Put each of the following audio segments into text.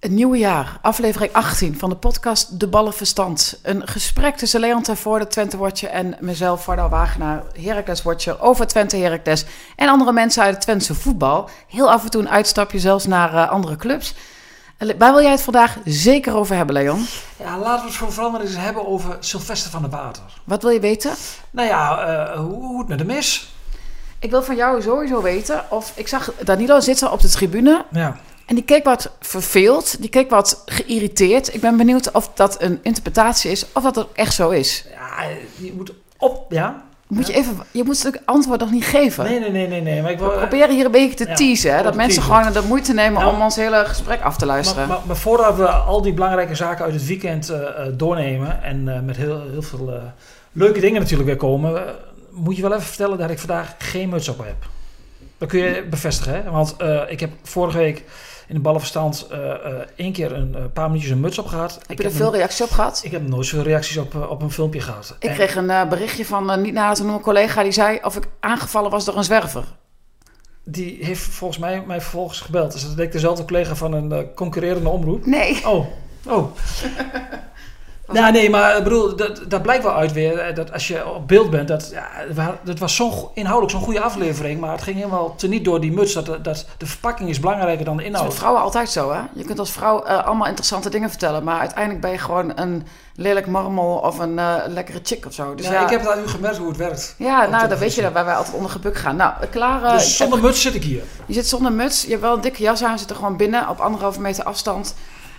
Het nieuwe jaar, aflevering 18 van de podcast De Ballenverstand. Een gesprek tussen Leon Tervoorde, Twente Watcher en mezelf, Vardal Wagenaar, Heracles Watcher, over Twente Heracles en andere mensen uit het Twentse voetbal. Heel af en toe een uitstapje zelfs naar andere clubs. Waar wil jij het vandaag zeker over hebben, Leon? Ja, laten we het voor veranderen eens hebben over Sylvester van der Water. Wat wil je weten? Nou ja, hoe het met hem is. Ik wil van jou sowieso weten of... Ik zag Danilo zitten op de tribune. Ja. En die keek wat verveeld, die keek wat geïrriteerd. Ik ben benieuwd of dat een interpretatie is, of dat het echt zo is. Ja, je moet op, ja. Je moet het antwoord nog niet geven. Nee. Maar ik wil, we proberen hier een beetje te teasen, hè, dat mensen gewoon de moeite nemen om ons hele gesprek af te luisteren. Maar voordat we al die belangrijke zaken uit het weekend doornemen en met heel veel leuke dingen natuurlijk weer komen, moet je wel even vertellen dat ik vandaag geen muts op heb. Dat kun je bevestigen, hè? Want ik heb vorige week in de ballenverstand 1 keer een paar minuutjes een muts op gehad. Heb je er veel reacties op gehad? Ik heb nooit veel reacties op een filmpje gehad. Ik kreeg een berichtje van niet nader te noemen collega die zei of ik aangevallen was door een zwerver. Die heeft volgens mij vervolgens gebeld. Dus dat deed dezelfde collega van een concurrerende omroep. Nee. Oh. Ja, nee, maar ik bedoel, dat blijkt wel uit weer, dat als je op beeld bent, dat was inhoudelijk zo'n goede aflevering, maar het ging helemaal teniet door die muts, dat de verpakking is belangrijker dan de inhoud. Dat is met vrouwen altijd zo, hè? Je kunt als vrouw allemaal interessante dingen vertellen, maar uiteindelijk ben je gewoon een lelijk marmel of een lekkere chick of zo. Dus ja, ik heb aan u gemerkt hoe het werkt. Ja, nou, dan weet je waar wij altijd onder gebukt gaan. Nou, klaar. Dus zonder muts zit ik hier. Je zit zonder muts, je hebt wel een dikke jas aan, zit er gewoon binnen op 1,5 meter afstand.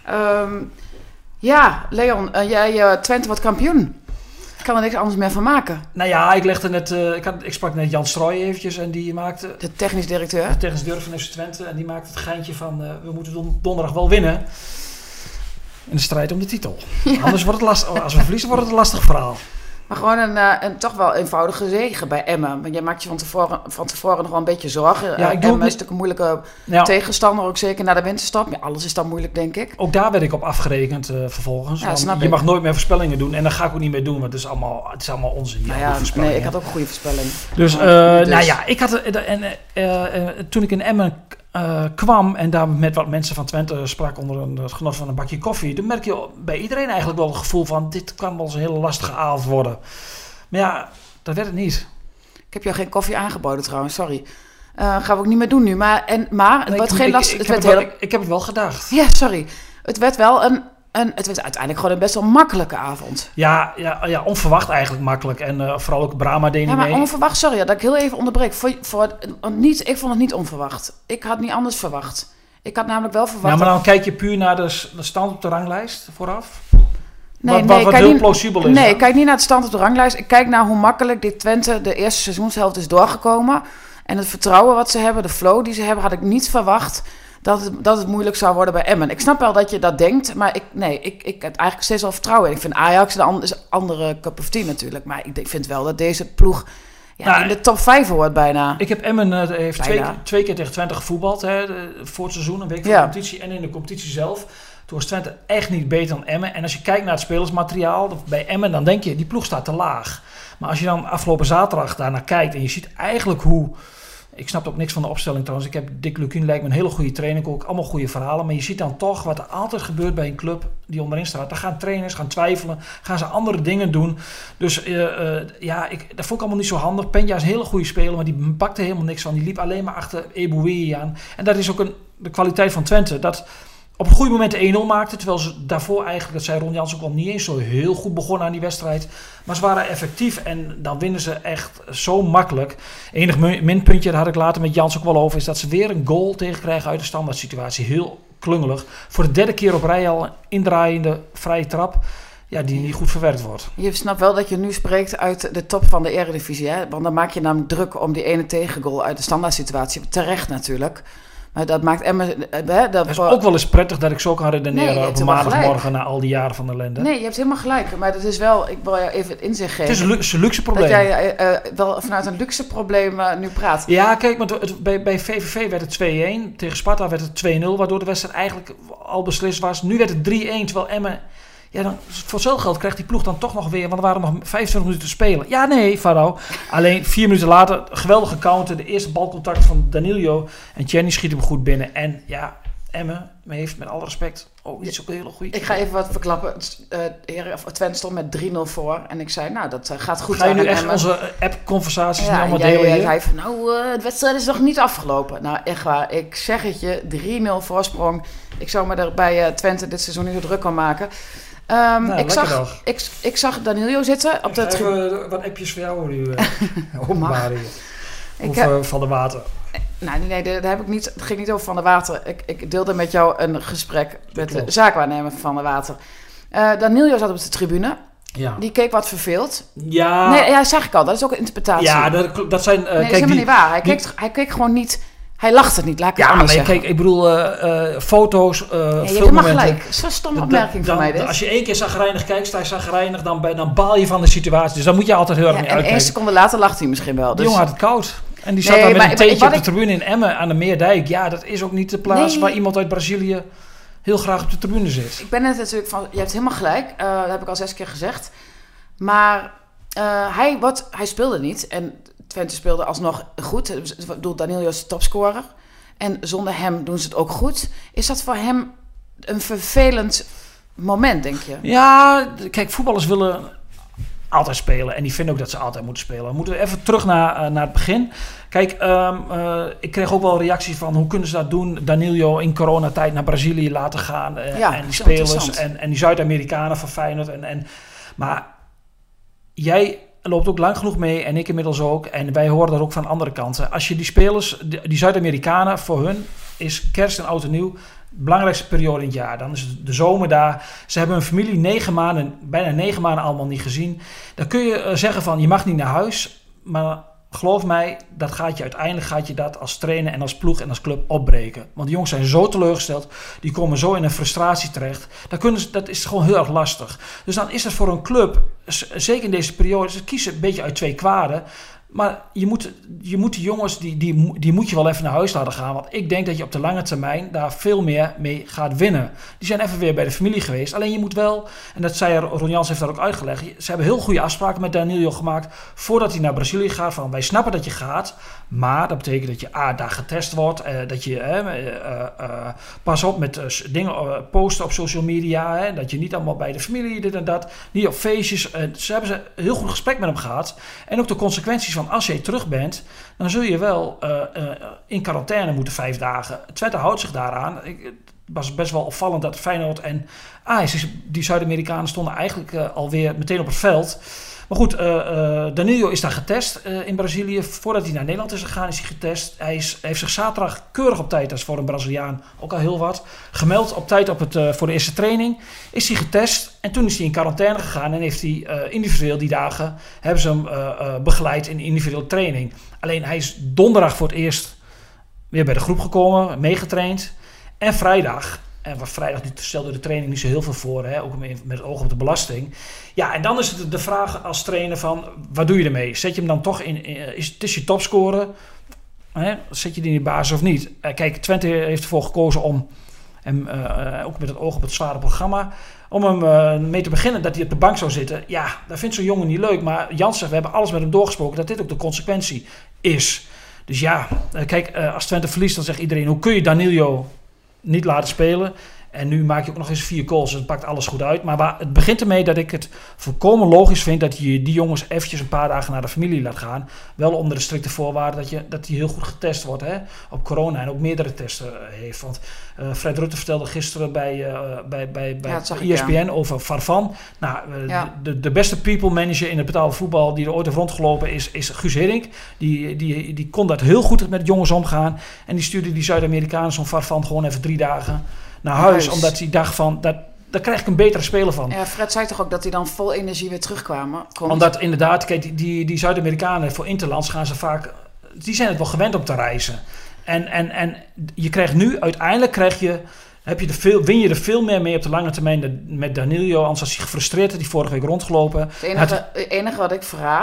Ja, Leon, jij Twente wordt kampioen. Ik kan er niks anders meer van maken. Nou ja, ik legde net, ik sprak net Jan Strooij eventjes en die maakte... De technisch directeur. De technisch directeur van FC Twente. En die maakte het geintje van, we moeten donderdag wel winnen. In de strijd om de titel. Ja. Anders wordt het lastig. Als we verliezen wordt het een lastig verhaal. Maar gewoon een toch wel eenvoudige zege bij Emmen. Want jij maakt je van tevoren nog wel een beetje zorgen. Ja, Emmen is natuurlijk een moeilijke tegenstander, ook zeker na de winterstop. Ja, alles is dan moeilijk, denk ik. Ook daar werd ik op afgerekend vervolgens. Ja, snap je mag nooit meer voorspellingen doen. En dat ga ik ook niet meer doen, want het is allemaal onzin. Nee, ik had ook een goede voorspelling. Dus, ik had... toen ik in Emmen kwam en daar met wat mensen van Twente sprak onder het genot van een bakje koffie, dan merk je bij iedereen eigenlijk wel het gevoel van dit kan wel eens een hele lastige avond worden. Maar ja, dat werd het niet. Ik heb jou geen koffie aangeboden trouwens, sorry. Gaan we ook niet meer doen nu. Maar het werd geen last. Ik heb het wel gedacht. Ja, sorry. Het werd wel het werd uiteindelijk gewoon een best wel makkelijke avond. Ja, onverwacht eigenlijk makkelijk. En vooral ook Brahma deed niet mee. Maar onverwacht, sorry dat ik heel even onderbreek. Ik vond het niet onverwacht. Ik had niet anders verwacht. Ik had namelijk wel verwacht... Ja, maar dan kijk je puur naar de stand op de ranglijst vooraf? Wat heel plausibel is. Nee, ik kijk niet naar de stand op de ranglijst. Ik kijk naar hoe makkelijk dit Twente de eerste seizoenshelft is doorgekomen. En het vertrouwen wat ze hebben, de flow die ze hebben, had ik niet verwacht dat het moeilijk zou worden bij Emmen. Ik snap wel dat je dat denkt, maar ik heb eigenlijk steeds al vertrouwen in. Ik vind Ajax een andere cup of tea natuurlijk, maar ik vind wel dat deze ploeg in de top 5 hoort bijna. Ik heb Emmen heeft twee keer tegen Twente gevoetbald voor het seizoen, een week voor de competitie en in de competitie zelf. Toen was Twente echt niet beter dan Emmen. En als je kijkt naar het spelersmateriaal bij Emmen, dan denk je, die ploeg staat te laag. Maar als je dan afgelopen zaterdag daarnaar kijkt en je ziet eigenlijk hoe... Ik snap ook niks van de opstelling trouwens. Dick Lukkien lijkt me een hele goede trainer. Ook allemaal goede verhalen. Maar je ziet dan toch wat er altijd gebeurt bij een club die onderin staat. Dan gaan trainers gaan twijfelen. Gaan ze andere dingen doen. Dus dat vond ik allemaal niet zo handig. Peña is een hele goede speler, maar die bakte helemaal niks van. Die liep alleen maar achter Eboué aan. En dat is ook de kwaliteit van Twente. Dat op een goede moment 1-0 maakte. Terwijl ze daarvoor eigenlijk, dat zei Ron Jans ook al, niet eens zo heel goed begonnen aan die wedstrijd. Maar ze waren effectief en dan winnen ze echt zo makkelijk. Enig minpuntje, daar had ik later met Jans ook wel over, is dat ze weer een goal tegenkrijgen uit de standaard situatie. Heel klungelig. Voor de 3e keer op rij al een indraaiende vrije trap. Ja, die niet goed verwerkt wordt. Je snapt wel dat je nu spreekt uit de top van de Eredivisie. Hè? Want dan maak je namelijk druk om die ene tegengoal uit de standaard situatie. Terecht natuurlijk. Maar dat maakt Emmen... Dat is ook wel eens prettig dat ik zo kan redeneren op een maandagmorgen na al die jaren van ellende. Nee, je hebt helemaal gelijk. Maar dat is wel... Ik wil jou even het inzicht geven. Het is een luxe probleem. Dat jij wel vanuit een luxe probleem nu praat. Ja, kijk, want bij VVV werd het 2-1. Tegen Sparta werd het 2-0. Waardoor de wedstrijd eigenlijk al beslist was. Nu werd het 3-1, terwijl Emmen... Ja, dan, voor hetzelfde geld krijgt die ploeg dan toch nog weer... Want er waren nog 25 minuten te spelen. Ja, nee, Faro. Alleen 4 minuten later, geweldige counter. De eerste balcontact van Danilo. En Tjerni schiet hem goed binnen. En ja, Emmen heeft met alle respect ook niet zo'n hele goede. Ik ga even wat verklappen. Twente stond met 3-0 voor. En ik zei, nou, dat gaat goed. Ga je nu echt onze app-conversaties allemaal delen hier? Hij van, de wedstrijd is nog niet afgelopen. Nou, echt waar. Ik zeg het je, 3-0 voorsprong. Ik zou me er bij Twente dit seizoen niet zo druk kan maken. Ik zag Danilo zitten op de tribune. Wat appjes voor jou nu openbaren hier. Van der Water. Nee, dat heb ik niet. Het ging niet over Van der Water. Ik deelde met jou een gesprek met de zaakwaarnemer van Van der Water. Danilo zat op de tribune. Ja. Die keek wat verveeld. Ja. Nee, ja, zeg ik al. Dat is ook een interpretatie. Ja, dat zijn... nee, dat is helemaal niet waar. Hij keek gewoon niet... Hij lachte niet, laat ik het anders zeggen. Kijk, ik bedoel, foto's, je hebt maar gelijk. Dat is een stomme opmerking van mij, dit. Als je 1 keer zagrijnig kijkt, sta je zagrijnig, dan baal je van de situatie. Dus dan moet je altijd heel erg mee uitkijken. En 1 seconde later lacht hij misschien wel. Dus... Die jongen had het koud. En die zat daar met een theetje op de tribune in Emmen aan de Meerdijk. Ja, dat is ook niet de plaats waar iemand uit Brazilië heel graag op de tribune zit. Ik ben het natuurlijk van... Je hebt helemaal gelijk. Dat heb ik al 6 keer gezegd. Maar hij speelde niet. En Twente speelde alsnog goed. Ik bedoel, Danilo is topscorer. En zonder hem doen ze het ook goed. Is dat voor hem een vervelend moment, denk je? Ja, kijk, voetballers willen altijd spelen. En die vinden ook dat ze altijd moeten spelen. We moeten even terug naar het begin. Kijk, ik kreeg ook wel reacties van... hoe kunnen ze dat doen? Danilo in coronatijd naar Brazilië laten gaan. En die spelers en die Zuid-Amerikanen van Feyenoord. Maar jij loopt ook lang genoeg mee en ik inmiddels ook. En wij horen dat ook van andere kanten. Als je die spelers, die Zuid-Amerikanen, voor hun is kerst en oud en nieuw de belangrijkste periode in het jaar. Dan is het de zomer daar. Ze hebben hun familie bijna 9 maanden allemaal niet gezien. Dan kun je zeggen van, je mag niet naar huis. Maar geloof mij, uiteindelijk gaat je dat als trainer en als ploeg en als club opbreken. Want die jongens zijn zo teleurgesteld. Die komen zo in een frustratie terecht. Dat is gewoon heel erg lastig. Dus dan is het voor een club, zeker in deze periode, ze kiezen een beetje uit 2 kwaden. Maar je moet die jongens, die moet je wel even naar huis laten gaan. Want ik denk dat je op de lange termijn daar veel meer mee gaat winnen. Die zijn even weer bij de familie geweest. Alleen je moet wel, en dat zei Ron Jans heeft dat ook uitgelegd. Ze hebben heel goede afspraken met Danilo gemaakt voordat hij naar Brazilië gaat. Van wij snappen dat je gaat, maar dat betekent dat je daar getest wordt. Dat je pas op met dingen posten op social media. Dat je niet allemaal bij de familie dit en dat. Niet op feestjes. Ze hebben een heel goed gesprek met hem gehad. En ook de consequenties van als je terug bent, dan zul je wel in quarantaine moeten 5 dagen. Twente houdt zich daaraan. Het was best wel opvallend dat Feyenoord en die Zuid-Amerikanen stonden eigenlijk alweer meteen op het veld. Maar goed, Danilo is daar getest in Brazilië. Voordat hij naar Nederland is gegaan, is hij getest. Hij heeft zich zaterdag keurig op tijd, dat is voor een Braziliaan ook al heel wat, gemeld op tijd voor de eerste training. Is hij getest en toen is hij in quarantaine gegaan en heeft hij individueel die dagen, hebben ze hem begeleid in individuele training. Alleen hij is donderdag voor het eerst weer bij de groep gekomen, meegetraind. En vrijdag... En vrijdag stelde de training niet zo heel veel voor, ook met het oog op de belasting. Ja, en dan is het de vraag als trainer van, wat doe je ermee? Zet je hem dan toch het is je topscorer, zet je die in de basis of niet? Kijk, Twente heeft ervoor gekozen om hem, ook met het oog op het zware programma, om hem mee te beginnen dat hij op de bank zou zitten. Ja, dat vindt zo'n jongen niet leuk, maar Jans zegt, we hebben alles met hem doorgesproken, dat dit ook de consequentie is. Dus ja, kijk, als Twente verliest, dan zegt iedereen, hoe kun je Danilo niet laten spelen? En nu maak je ook nog eens 4 goals. Dus het pakt alles goed uit. Maar het begint ermee dat ik het volkomen logisch vind dat je die jongens eventjes een paar dagen naar de familie laat gaan. Wel onder de strikte voorwaarden dat hij heel goed getest wordt op corona. En ook meerdere testen heeft. Want Fred Rutte vertelde gisteren bij ESPN over Farfan. Nou, de beste people manager in het betaalde voetbal die er ooit heeft rondgelopen is Guus Hiddink. Die kon dat heel goed met jongens omgaan. En die stuurde die Zuid-Amerikanen zo'n Farfan gewoon even 3 dagen naar huis, omdat hij dacht van, daar krijg ik een betere speler van. Ja, Fred zei toch ook dat hij dan vol energie weer terugkwamen? Omdat inderdaad, kijk, die Zuid-Amerikanen voor interlands gaan ze vaak, die zijn het wel gewend om te reizen. En je krijgt nu, uiteindelijk win je er veel meer mee op de lange termijn met Danilo. Anders was hij gefrustreerd, dat hij vorige week rondgelopen. Het enige wat ik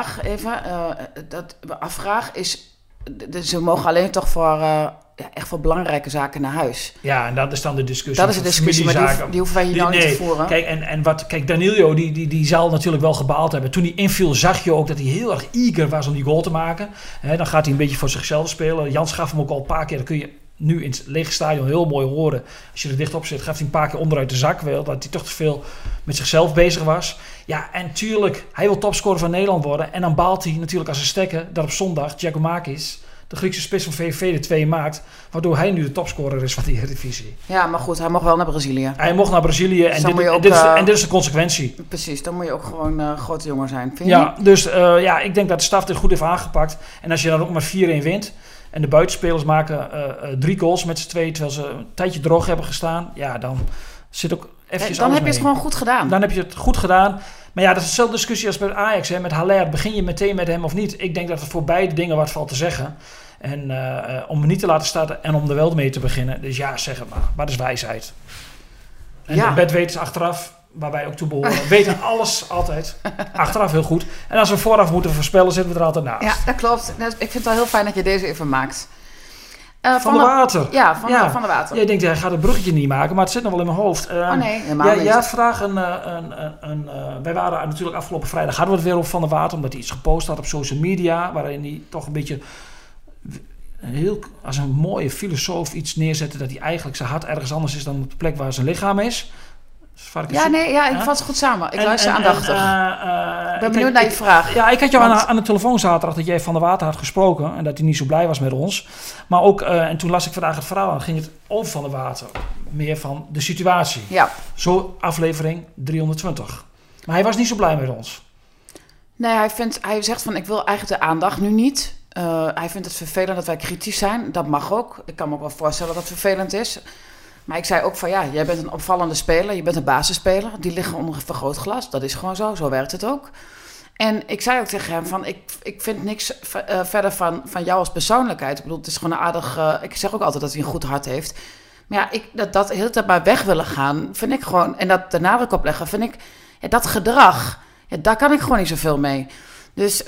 afvraag is, ze mogen alleen toch voor echt voor belangrijke zaken naar huis. Ja, en dat is dan de discussie. Dat is de discussie, maar die hoeven wij hier niet te voeren. Kijk, Danilo, die zal natuurlijk wel gebaald hebben. Toen hij inviel, zag je ook dat hij heel erg eager was om die goal te maken. Dan gaat hij een beetje voor zichzelf spelen. Jans gaf hem ook al een paar keer, dat kun je nu in het lege stadion heel mooi horen. Als je er dichtop zit, gaf hij een paar keer onderuit de zak wel. Dat hij toch te veel met zichzelf bezig was. Ja, en tuurlijk, hij wil topscorer van Nederland worden. En dan baalt hij natuurlijk als een stekker dat op zondag Giacomakis, de Griekse spits van VVV, de 2 maakt. Waardoor hij nu de topscorer is van die Eredivisie. Ja, maar goed, hij mocht wel naar Brazilië. Hij mocht naar Brazilië dus en dit is de consequentie. Precies, dan moet je ook gewoon grote jongen zijn, vind je? Ja, dus ik denk dat de staf dit goed heeft aangepakt. En als je dan ook maar 4-1 wint en de buitenspelers maken 3 goals met z'n 2, terwijl ze een tijdje droog hebben gestaan. Ja, dan zit ook eventjes dan heb je mee. het gewoon goed gedaan. Dan heb je het goed gedaan. Maar ja, dat is dezelfde discussie als bij Ajax. Hè. Met Haller, begin je meteen met hem of niet? Ik denk dat er voor beide dingen wat valt te zeggen. En om hem niet te laten starten en om er wel mee te beginnen. Dus ja, zeg het maar. Wat is wijsheid? En de bedweters achteraf, waar wij ook toe behoren, weten alles altijd. Achteraf heel goed. En als we vooraf moeten voorspellen, zitten we er altijd naast. Ja, dat klopt. Ik vind het wel heel fijn dat je deze even maakt. Van de Water. Ja, van de Water. Jij denkt, hij gaat het bruggetje niet maken, maar het zit nog wel in mijn hoofd. Nee, helemaal niet. Jij had vandaag wij waren natuurlijk afgelopen vrijdag, hadden we het weer over Van de Water, omdat hij iets gepost had op social media, waarin hij toch een beetje als een mooie filosoof iets neerzette, dat hij eigenlijk zijn hart ergens anders is dan op de plek waar zijn lichaam is. Ik vat het goed samen. Ik luister aandachtig. Ik ben benieuwd naar je vraag. Ja, ik had jou aan de telefoon zaterdag dat jij Van der Water had gesproken en dat hij niet zo blij was met ons. Maar ook, en toen las ik vandaag het verhaal en dan ging het over Van der Water. Meer van de situatie. Ja. Zo aflevering 320. Maar hij was niet zo blij met ons. Nee, hij zegt van ik wil eigenlijk de aandacht nu niet. Hij vindt het vervelend dat wij kritisch zijn. Dat mag ook. Ik kan me ook wel voorstellen dat het vervelend is. Maar ik zei ook van ja, jij bent een opvallende speler. Je bent een basisspeler. Die liggen onder een vergrootglas. Dat is gewoon zo. Zo werkt het ook. En ik zei ook tegen hem van ik vind niks verder van jou als persoonlijkheid. Ik bedoel, het is gewoon een aardig... ik zeg ook altijd dat hij een goed hart heeft. Maar ja, dat de hele tijd maar weg willen gaan, vind ik gewoon... En dat de nadruk op leggen, vind ik... Ja, dat gedrag, daar kan ik gewoon niet zoveel mee. Dus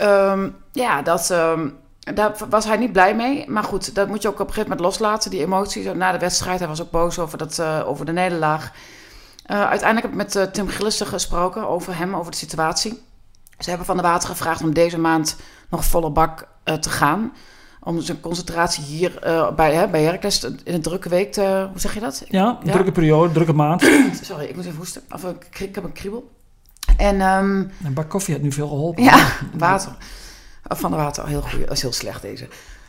daar was hij niet blij mee. Maar goed, dat moet je ook op een gegeven moment loslaten, die emoties. Na de wedstrijd, hij was ook boos over de nederlaag. Uiteindelijk heb ik met Tim Gillissen gesproken over hem, over de situatie. Ze hebben Van der Water gevraagd om deze maand nog volle bak te gaan. Om zijn concentratie hier bij Heracles in een drukke week hoe zeg je dat? Ja, drukke periode, drukke maand. Sorry, ik moet even hoesten. Ik heb een kriebel. En een bak koffie had nu veel geholpen. Ja, water. Van der Water, heel goed. Dat is heel slecht deze.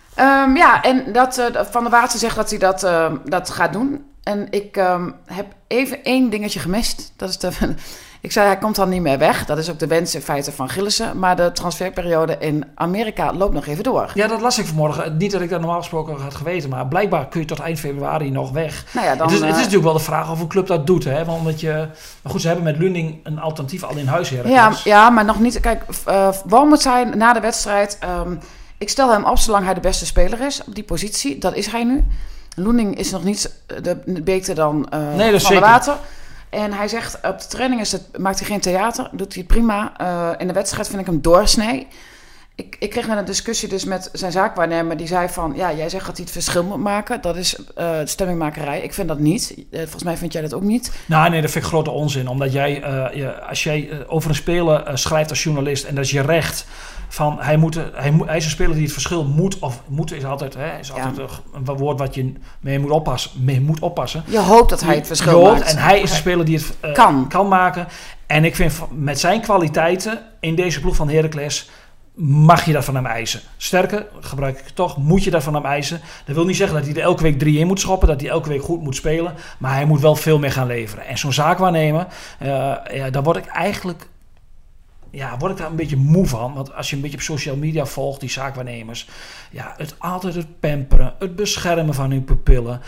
En Van der Water zegt dat hij dat gaat doen. En ik heb even 1 dingetje gemist. Dat is ik zei, hij komt dan niet meer weg. Dat is ook de wens in feite van Gillissen. Maar de transferperiode in Amerika loopt nog even door. Ja, dat las ik vanmorgen. Niet dat ik dat normaal gesproken had geweten. Maar blijkbaar kun je tot eind februari nog weg. Nou ja, dan, het is natuurlijk wel de vraag of een club dat doet. Hè? Want maar goed, ze hebben met Luning een alternatief al in huis. Ja, maar nog niet. Kijk, Wormoed zijn na de wedstrijd... ik stel hem op zolang hij de beste speler is op die positie. Dat is hij nu. Loening is nog niet beter dan Van der Water. En hij zegt, op de training maakt hij geen theater. Doet hij prima. In de wedstrijd vind ik hem doorsnee. Ik kreeg net een discussie dus met zijn zaakwaarnemer. Die zei van, ja, jij zegt dat hij het verschil moet maken. Dat is stemmingmakerij. Ik vind dat niet. Volgens mij vind jij dat ook niet. Nou, nee, dat vind ik grote onzin. Omdat jij, als jij over een speler schrijft als journalist... en dat is je recht... van hij is een speler die het verschil moet, of moeten is altijd een woord wat je mee moet oppassen. Je hoopt dat hij het verschil maakt. En hij is een speler die het kan maken. En ik vind met zijn kwaliteiten in deze ploeg van Heracles mag je dat van hem eisen. Sterker, gebruik ik het toch, moet je dat van hem eisen. Dat wil niet zeggen dat hij er elke week 3 in moet schoppen, dat hij elke week goed moet spelen, maar hij moet wel veel meer gaan leveren. En zo'n zaakwaarnemer, daar word ik eigenlijk... Ja, word ik daar een beetje moe van. Want als je een beetje op social media volgt, die zaakwaarnemers... Ja, altijd het pamperen, het beschermen van hun pupillen.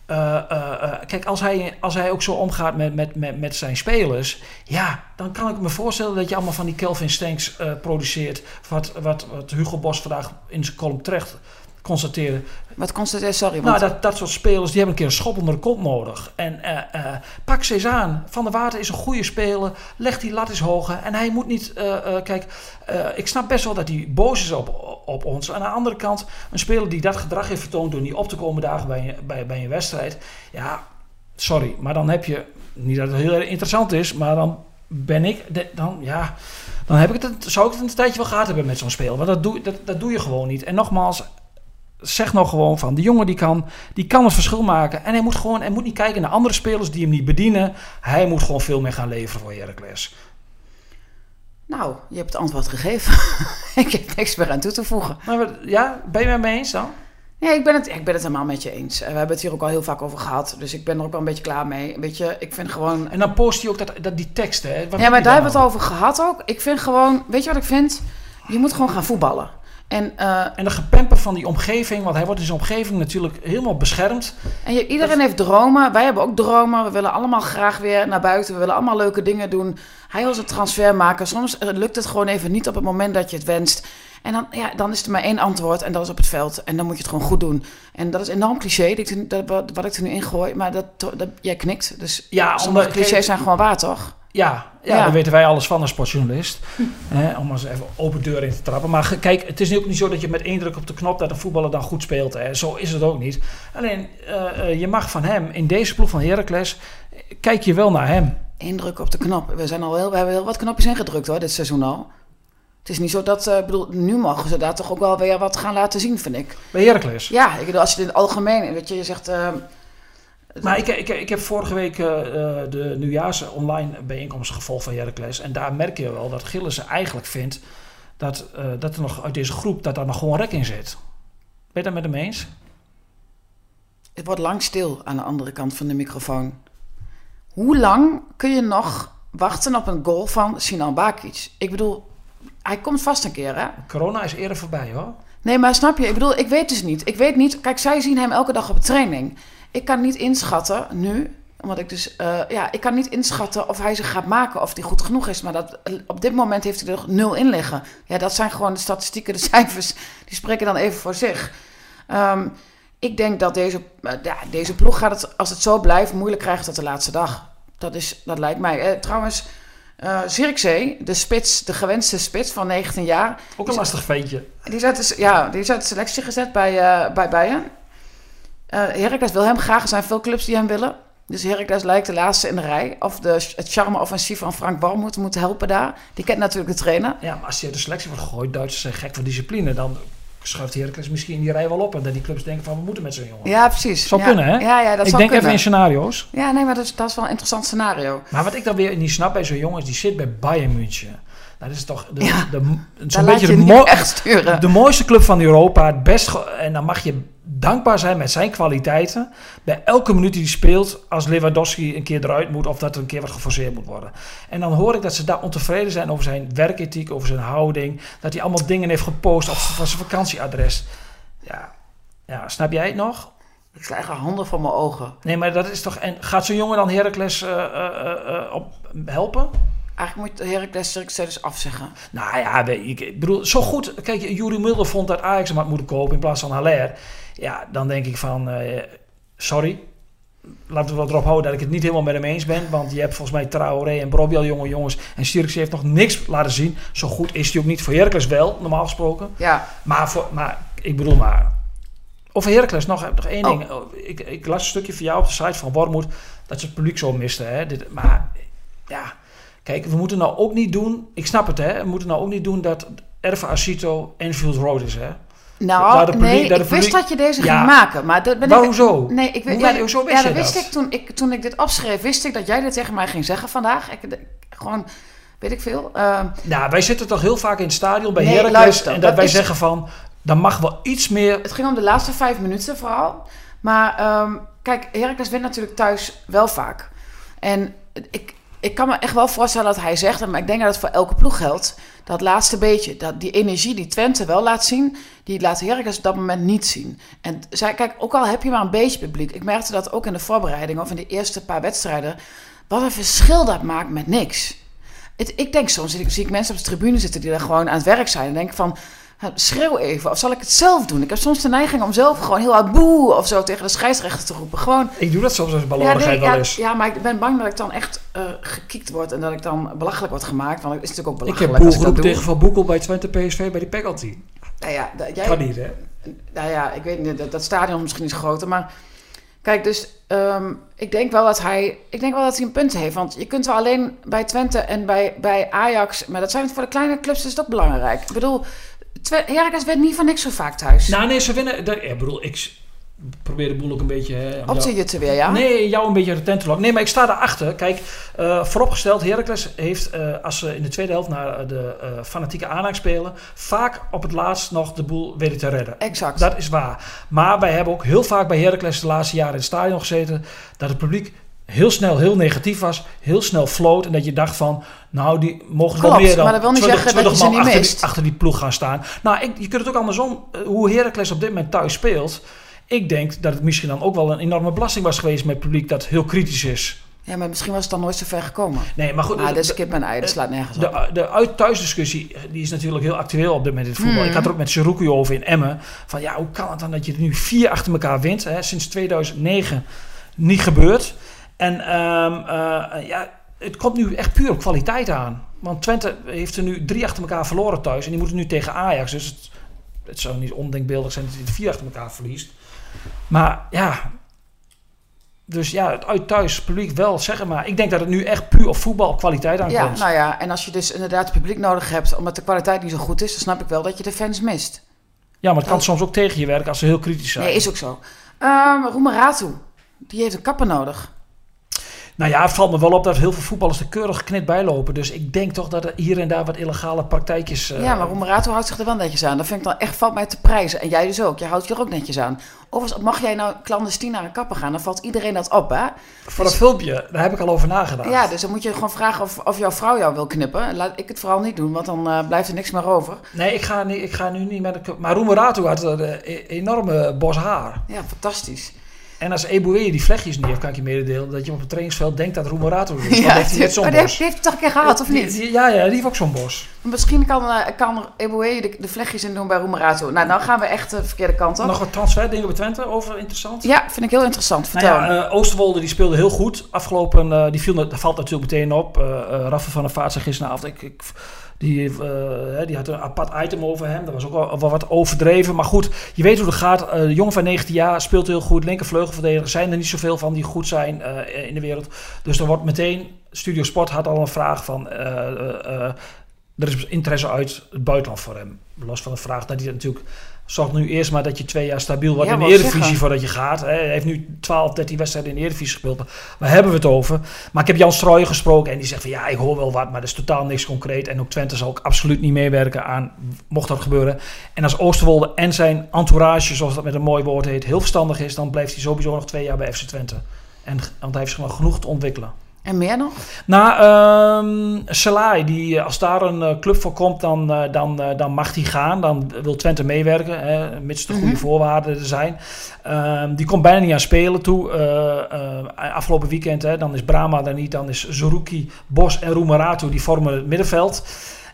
Kijk, als hij ook zo omgaat met zijn spelers... Ja, dan kan ik me voorstellen dat je allemaal van die Kelvin Stenks produceert... Wat Hugo Bos vandaag in zijn column terecht constateerde. Wat constateerde, sorry? Nou, dat soort spelers, die hebben een keer een schop onder de kont nodig. En pak ze eens aan. Van der Water is een goede speler. Leg die lat eens hoger. En hij moet niet... ik snap best wel dat hij boos is op ons. Aan de andere kant, een speler die dat gedrag heeft vertoond... door niet op te komen dagen bij een wedstrijd. Ja, sorry. Maar dan heb je... Niet dat het heel erg interessant is, maar dan ben ik... Dan zou ik het een tijdje wel gehad hebben met zo'n speler. Want dat doe je gewoon niet. En nogmaals... zeg nou gewoon van, die jongen die kan het verschil maken. En hij moet niet kijken naar andere spelers die hem niet bedienen. Hij moet gewoon veel meer gaan leveren voor Heracles. Nou, je hebt het antwoord gegeven. Ik heb niks meer aan toe te voegen. Maar ben je het mee eens dan? Ja, ik ben het helemaal met je eens. We hebben het hier ook al heel vaak over gehad. Dus ik ben er ook wel een beetje klaar mee. Weet je, ik vind gewoon... En dan post hij ook die teksten. Hè? Ja, maar daar hebben we het over gehad ook. Ik vind gewoon... Weet je wat ik vind? Je moet gewoon gaan voetballen. En de gepemper van die omgeving, want hij wordt in zijn omgeving natuurlijk helemaal beschermd. En iedereen heeft dromen. Wij hebben ook dromen. We willen allemaal graag weer naar buiten. We willen allemaal leuke dingen doen. Hij wil zijn transfer maken. Soms lukt het gewoon even niet op het moment dat je het wenst. En dan is er maar één antwoord en dat is op het veld. En dan moet je het gewoon goed doen. En dat is enorm cliché, wat ik er nu in gooi. Maar jij knikt. Dus sommige clichés zijn gewoon waar, toch? Ja, daar weten wij alles van als sportjournalist. Om eens even open deur in te trappen. Maar kijk, het is ook niet zo dat je met één druk op de knop dat de voetballer dan goed speelt. Hè. Zo is het ook niet. Alleen, je mag van hem, in deze ploeg van Heracles, kijk je wel naar hem. Eén druk op de knop. We hebben heel wat knopjes ingedrukt hoor, dit seizoen al. Het is niet zo dat, nu mogen ze daar toch ook wel weer wat gaan laten zien, vind ik. Bij Heracles? Ja, ik bedoel, als je het in het algemeen, weet je zegt... Maar ik heb vorige week de nieuwjaars online bijeenkomst gevolgd van Heracles. En daar merk je wel dat Gillissen eigenlijk vindt dat er nog uit deze groep, dat daar nog gewoon rek in zit. Ben je dat met hem eens? Het wordt lang stil aan de andere kant van de microfoon. Hoe lang kun je nog wachten op een goal van Sinan Bakic? Ik bedoel, hij komt vast een keer, hè? Corona is eerder voorbij, hoor. Nee, maar snap je? Ik bedoel, ik weet dus niet. Ik weet niet. Kijk, zij zien hem elke dag op training. Ik kan niet inschatten nu, omdat ik dus... ik kan niet inschatten of hij zich gaat maken, of hij goed genoeg is. Maar op dit moment heeft hij er 0 in liggen. Ja, dat zijn gewoon de statistieken, de cijfers. Die spreken dan even voor zich. Ik denk dat deze ploeg gaat het, als het zo blijft, moeilijk krijgen tot de laatste dag. Dat lijkt mij. Trouwens, Zirkzee, de gewenste spits van 19 jaar... Ook een lastig ventje. Die is uit de selectie gezet bij Bayern. Heracles wil hem graag. Er zijn veel clubs die hem willen. Dus Heracles lijkt de laatste in de rij. Of het charme-offensief van Frank Wormoed moet helpen daar. Die kent natuurlijk de trainer. Ja, maar als je de selectie wordt gegooid, Duitsers zijn gek van discipline, dan schuift Heracles misschien in die rij wel op. En dat die clubs denken van, we moeten met zo'n jongen. Ja, precies. Zou kunnen, hè? Ja, dat ik zou denk kunnen. even in scenario's. Ja, nee, maar dat is wel een interessant scenario. Maar wat ik dan weer niet snap bij zo'n jongen is, die zit bij Bayern München. Dat is toch zo'n beetje de mooiste club van Europa. Het best en dan mag je dankbaar zijn met zijn kwaliteiten. Bij elke minuut die hij speelt, als Lewandowski een keer eruit moet of dat er een keer wat geforceerd moet worden. En dan hoor ik dat ze daar ontevreden zijn over zijn werkethiek, over zijn houding. Dat hij allemaal dingen heeft gepost van zijn vakantieadres. Ja, snap jij het nog? Ik sla echt handen voor mijn ogen. Nee, maar dat is toch... En gaat zo'n jongen dan Heracles helpen? Eigenlijk moet Heracles dus afzeggen. Nou ja, ik bedoel, zo goed... Kijk, Yuri Mulder vond dat Ajax hem had moeten kopen in plaats van Haller. Ja, dan denk ik van... sorry. Laten we wel erop houden dat ik het niet helemaal met hem eens ben. Want je hebt volgens mij Traoré en Brobbey al jonge jongens. En Zirkzee heeft nog niks laten zien. Zo goed is hij ook niet. Voor Heracles wel, normaal gesproken. Ja. Maar ik bedoel maar... Over Heracles nog één ding. Ik las een stukje van jou op de site van Wormoed dat ze het publiek zo misten. Hè? Maar ja, kijk, we moeten nou ook niet doen... Ik snap het, hè. We moeten nou ook niet doen dat Erva Asito Enfield Road is, hè. Nou, ik wist dat je deze ging maken. Maar dat ben waarom zo? Nee, ik weet, zo wist je dat? Wist ik toen ik dit opschreef, wist ik dat jij dit tegen mij ging zeggen vandaag. Gewoon... Weet ik veel. Nou, wij zitten toch heel vaak in het stadion bij Heracles. En dat wij zeggen van... Dan mag wel iets meer... Het ging om de laatste 5 minuten vooral. Maar kijk, Heracles wint natuurlijk thuis wel vaak. En ik kan me echt wel voorstellen dat hij zegt... maar ik denk dat het voor elke ploeg geldt... dat laatste beetje, die energie die Twente wel laat zien... die laat Heracles op dat moment niet zien. En kijk, ook al heb je maar een beetje publiek... ik merkte dat ook in de voorbereiding... of in de eerste paar wedstrijden... wat een verschil dat maakt met niks. Ik denk soms, zie ik mensen op de tribune zitten... die er gewoon aan het werk zijn en denken van... schreeuw even, of zal ik het zelf doen? Ik heb soms de neiging om zelf gewoon heel hard boe of zo tegen de scheidsrechter te roepen. Gewoon, ik doe dat soms als balorigheid wel eens. Ja, maar ik ben bang dat ik dan echt gekiekt word en dat ik dan belachelijk word gemaakt. Want het is natuurlijk ook belachelijk. Ik heb boel geroepen tegen Van Boekel bij Twente PSV bij die penalty. Kan niet, hè? Nou ja, ik weet niet, dat stadion misschien is groter, maar... Kijk, dus ik denk wel dat hij een punt heeft. Want je kunt wel alleen bij Twente en bij Ajax... maar dat zijn voor de kleine clubs is het ook belangrijk. Ik bedoel, Heracles werd niet van niks zo vaak thuis. Nou nee, ze winnen. Ik probeer de boel ook een beetje... op te jutten weer, ja? Nee, jou een beetje retent te lokken. Nee, maar ik sta daarachter. Kijk, vooropgesteld, Heracles heeft, als ze in de tweede helft naar de fanatieke aanhang spelen, vaak op het laatst nog de boel weten te redden. Exact. Dat is waar. Maar wij hebben ook heel vaak bij Heracles de laatste jaren in het stadion gezeten, dat het publiek heel snel heel negatief was, heel snel floot en dat je dacht van, nou, die mogen wel meer dan maar dat wil niet zeggen dat je ze niet mist. Achter die ploeg gaan staan. Nou, je kunt het ook andersom, hoe Heracles op dit moment thuis speelt. Ik denk dat het misschien dan ook wel een enorme belasting was geweest met het publiek dat heel kritisch is. Ja, maar misschien was het dan nooit zo ver gekomen. Nee, maar goed. Dat is kip en ei, dat slaat nergens op. De uit-thuisdiscussie, die is natuurlijk heel actueel op dit moment in het voetbal. Ik had er ook met Seruki over in Emmen. Van ja, hoe kan het dan dat je er nu 4 achter elkaar wint? Hè? Sinds 2009 niet gebeurd. En het komt nu echt puur op kwaliteit aan. Want Twente heeft er nu 3 achter elkaar verloren thuis. En die moeten nu tegen Ajax. Dus het zou niet ondenkbeeldig zijn dat hij het 4 achter elkaar verliest. Maar ja, dus ja, het uit-thuis publiek wel, zeg maar. Ik denk dat het nu echt puur op voetbal, op kwaliteit aankomt. Ja, nou ja, en als je dus inderdaad het publiek nodig hebt, omdat de kwaliteit niet zo goed is, dan snap ik wel dat je de fans mist. Ja, maar het kan soms ook tegen je werken als ze heel kritisch zijn. Nee, is ook zo. Roemeratu, die heeft een kapper nodig. Nou ja, het valt me wel op dat heel veel voetballers er keurig geknipt bijlopen. Dus ik denk toch dat er hier en daar wat illegale praktijkjes... Ja, maar Roemeratu houdt zich er wel netjes aan. Dat vind ik dan echt, valt mij te prijzen. En jij dus ook. Je houdt je er ook netjes aan. Of mag jij nou clandestien naar een kapper gaan, dan valt iedereen dat op, hè? Voor dat filmpje, daar heb ik al over nagedacht. Ja, dus dan moet je gewoon vragen of jouw vrouw jou wil knippen. Laat ik het vooral niet doen, want dan blijft er niks meer over. Nee, ik ga nu niet met een... Maar Roemeratu had een enorme bos haar. Ja, fantastisch. En als Eboué die vlechtjes niet heeft, kan ik je mededelen dat je op het trainingsveld denkt dat Roemeratu is. Ja, heeft hij zo'n bos. Die heeft het toch een keer gehad, of niet? Ja, die heeft ook zo'n bos. Misschien kan Eboué de vlechtjes in doen bij Roemeratu. Nou, dan gaan we echt de verkeerde kant op. Nog wat transferdingen bij Twente over interessant? Ja, vind ik heel interessant. Vertel. Nou ja, Oosterwolde die speelde heel goed. Afgelopen, dat valt natuurlijk meteen op. Rafael van der Vaart zei gisteravond, die had een apart item over hem. Dat was ook wel wat overdreven. Maar goed, je weet hoe het gaat. De jongen van 19 jaar speelt heel goed. Linkervleugelverdediger. Zijn er niet zoveel van die goed zijn in de wereld. Dus er wordt meteen... Studio Sport had al een vraag van... er is interesse uit het buitenland voor hem. Los van de vraag dat hij natuurlijk... Zorg nu eerst maar dat je 2 jaar stabiel wordt in de Eredivisie voordat je gaat. Hij heeft nu 12, 13 wedstrijden in de Eredivisie gespeeld. Waar hebben we het over? Maar ik heb Jan Strooijen gesproken en die zegt van ja, ik hoor wel wat, maar dat is totaal niks concreet. En ook Twente zal ook absoluut niet meewerken aan, mocht dat gebeuren. En als Oosterwolde en zijn entourage, zoals dat met een mooi woord heet, heel verstandig is, dan blijft hij sowieso nog 2 jaar bij FC Twente. Want hij heeft nog genoeg te ontwikkelen. En meer nog? Nou, Selay, als daar een club voor komt, dan mag hij gaan. Dan wil Twente meewerken, mits de goede voorwaarden er zijn. Die komt bijna niet aan spelen toe. Afgelopen weekend, dan is Brahma er niet. Dan is Seruki, Bos en Roemeratu, die vormen het middenveld.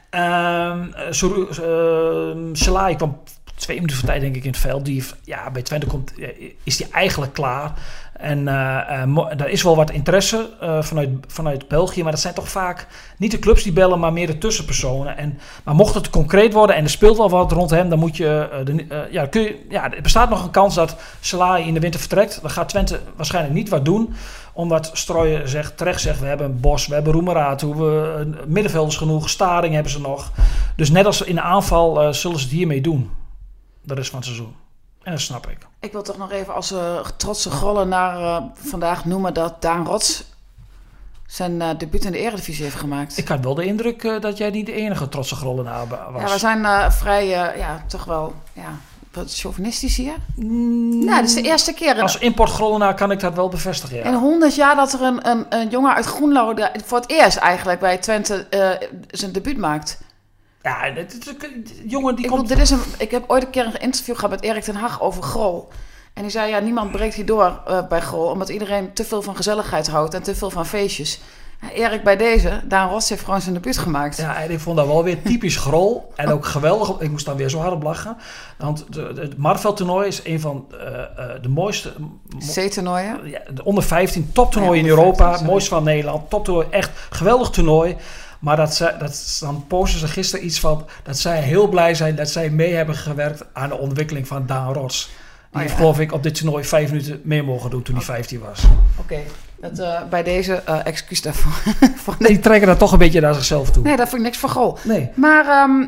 Selay kwam 2 minuten voor tijd denk ik in het veld. Bij Twente is die eigenlijk klaar. En er is wel wat interesse vanuit België, maar dat zijn toch vaak niet de clubs die bellen, maar meer de tussenpersonen. Maar mocht het concreet worden en er speelt wel wat rond hem, dan moet er bestaat nog een kans dat Selay in de winter vertrekt. Dan gaat Twente waarschijnlijk niet wat doen, omdat Strooijen terecht zegt, we hebben Bos, we hebben Roemeratu, middenvelders genoeg, Staring hebben ze nog. Dus net als in de aanval zullen ze het hiermee doen, de rest van het seizoen. En dat snap ik. Ik wil toch nog even als trotse grollenaar vandaag noemen dat Daan Rots zijn debuut in de Eredivisie heeft gemaakt. Ik had wel de indruk dat jij niet de enige trotse grollenaar was. Ja, we zijn vrij, toch wel, wat chauvinistisch hier. Nou, dat is de eerste keer. Als importgrollenaar kan ik dat wel bevestigen, ja. In 100 jaar dat er een jongen uit Groenlo voor het eerst eigenlijk bij Twente zijn debuut maakt. Ja, jongen die komt... Ik heb ooit een keer een interview gehad met Erik ten Hag over Grol. En die zei, niemand breekt hier door bij Grol, omdat iedereen te veel van gezelligheid houdt en te veel van feestjes. Erik bij deze, Daan Rots heeft gewoon zijn debuut gemaakt. Ja, en ik vond dat wel weer typisch Grol. En ook geweldig. Ik moest dan weer zo hard op lachen. Want het Marveld-toernooi is een van de mooiste... C-toernooien? Ja, de onder 15 toptoernooi in Europa. Mooiste van Nederland. Toptoernooi, echt geweldig toernooi. Maar dan posten ze gisteren iets van dat zij heel blij zijn dat zij mee hebben gewerkt aan de ontwikkeling van Daan Rots. Die heeft, geloof ik, op dit toernooi 5 minuten meer mogen doen toen hij 15 was. Oké. Bij deze excuus daarvoor. Die trekken dat toch een beetje naar zichzelf toe. Nee, dat vind ik niks van Grol. Nee. Maar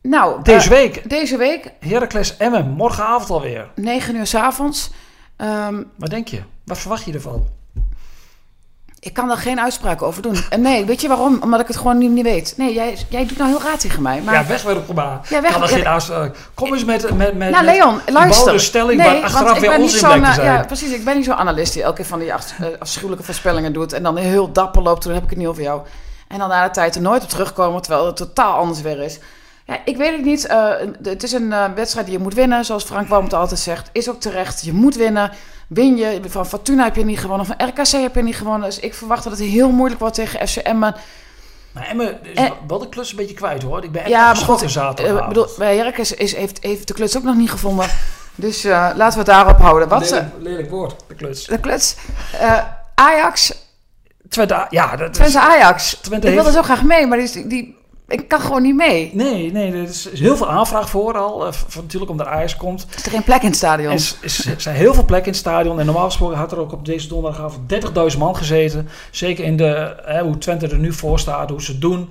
Nou, Deze week. Heracles Emmen, morgenavond alweer. 9 uur 's avonds. Wat denk je? Wat verwacht je ervan? Ik kan daar geen uitspraak over doen. Nee, weet je waarom? Omdat ik het gewoon niet weet. Nee, jij doet nou heel raar tegen mij. Maar... Ja, wegwerpprobleem. Kom eens met nou, Leon, luister. Stelling waar achteraf weer onzin blijkt te zijn. Ja, precies. Ik ben niet zo'n analist die elke keer van die afschuwelijke voorspellingen doet. En dan heel dapper loopt. Toen heb ik het niet over jou. En dan na de tijd er nooit op terugkomen. Terwijl het totaal anders weer is. Ja, ik weet het niet. Het is een wedstrijd die je moet winnen. Zoals Frank Walm het altijd zegt. Is ook terecht. Je moet winnen. Win je. Van Fortuna heb je niet gewonnen. Van RKC heb je niet gewonnen. Dus ik verwacht dat het heel moeilijk wordt tegen FC Emmen. Maar Emmen is wel de klus een beetje kwijt, hoor. Ik ben echt geschoten zaterdag. Bij Heracles heeft de kluts ook nog niet gevonden. Dus laten we het daarop houden. Lelijk woord, de kluts. De kluts. Ajax. Twente Ajax. Ik wilde zo graag mee, maar ik kan gewoon niet mee. Nee, er is heel veel aanvraag voor al. Natuurlijk omdat Ajax komt. Is er geen plek in het stadion? Er zijn heel veel plekken in het stadion. En normaal gesproken had er ook op deze donderdagavond 30.000 man gezeten. Zeker in hoe Twente er nu voor staat, hoe ze het doen.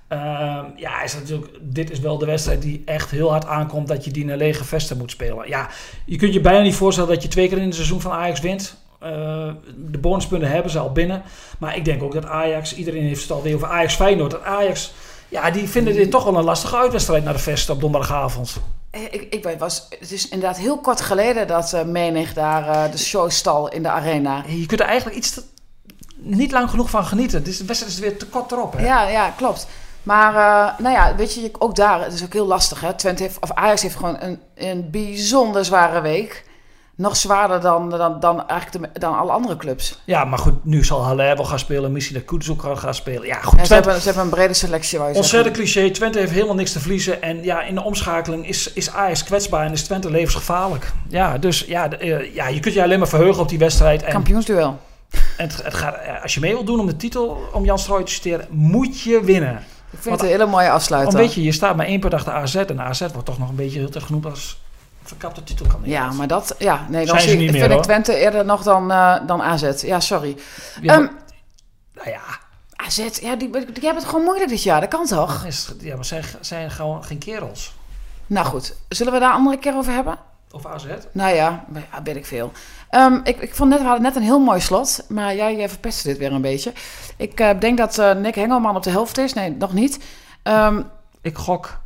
Dit is wel de wedstrijd die echt heel hard aankomt dat je die naar lege vesten moet spelen. Ja, je kunt je bijna niet voorstellen dat je 2 keer in het seizoen van Ajax wint. De bonuspunten hebben ze al binnen. Maar ik denk ook dat Ajax, iedereen heeft het alweer over Ajax Feyenoord. Dat Ajax, die vinden dit toch wel een lastige uitwedstrijd naar de vesten op donderdagavond. Het is inderdaad heel kort geleden dat Menig daar de show stal in de arena. Je kunt er eigenlijk niet lang genoeg van genieten. De wedstrijd is weer te kort erop. Hè? Ja, klopt. Maar weet je, ook daar, het is ook heel lastig. Hè? Ajax heeft gewoon een bijzonder zware week. Nog zwaarder dan alle andere clubs. Ja, maar goed, nu zal Haller wel gaan spelen. Misschien dat Kudus ook gaan spelen. Ja, goed. Ze hebben een brede selectie. Ontzettend cliché. Twente heeft helemaal niks te verliezen. En in de omschakeling is Ajax kwetsbaar en is Twente levensgevaarlijk. Ja, dus je kunt je alleen maar verheugen op die wedstrijd. Kampioensduel. En het gaat, als je mee wilt doen om de titel, om Jan Strooijer te citeren, moet je winnen. Ik vind het een hele mooie afsluiter. Want weet je staat maar 1 punt achter AZ. En AZ wordt toch nog een beetje heel te genoemd als verkapte titelkandidaat. Ja, maar dat... Ja, nee, dan vind ik Twente eerder nog dan AZ. Ja, sorry. Ja, AZ, die hebben het gewoon moeilijk dit jaar. Dat kan toch? Maar zijn gewoon geen kerels. Nou goed, zullen we daar een andere keer over hebben? Of AZ? Nou ja, weet ik veel. Ik vond we hadden net een heel mooi slot, maar jij verpestte dit weer een beetje. Ik denk dat Nick Hengelman op de helft is. Nee, nog niet. Ik gok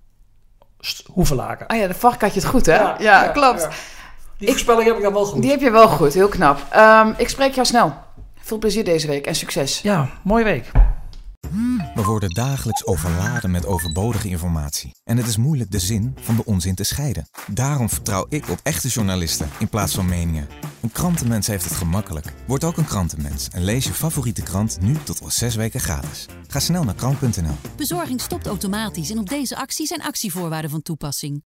Hoevelaken. Ah ja, de vark had je het goed, hè? Ja, klopt. Ja. Die voorspelling heb ik dan wel goed. Die heb je wel goed, heel knap. Ik spreek jou snel. Veel plezier deze week en succes. Ja, mooie week. We worden dagelijks overladen met overbodige informatie. En het is moeilijk de zin van de onzin te scheiden. Daarom vertrouw ik op echte journalisten in plaats van meningen. Een krantenmens heeft het gemakkelijk. Word ook een krantenmens en lees je favoriete krant nu tot al 6 weken gratis. Ga snel naar krant.nl. Bezorging stopt automatisch en op deze actie zijn actievoorwaarden van toepassing.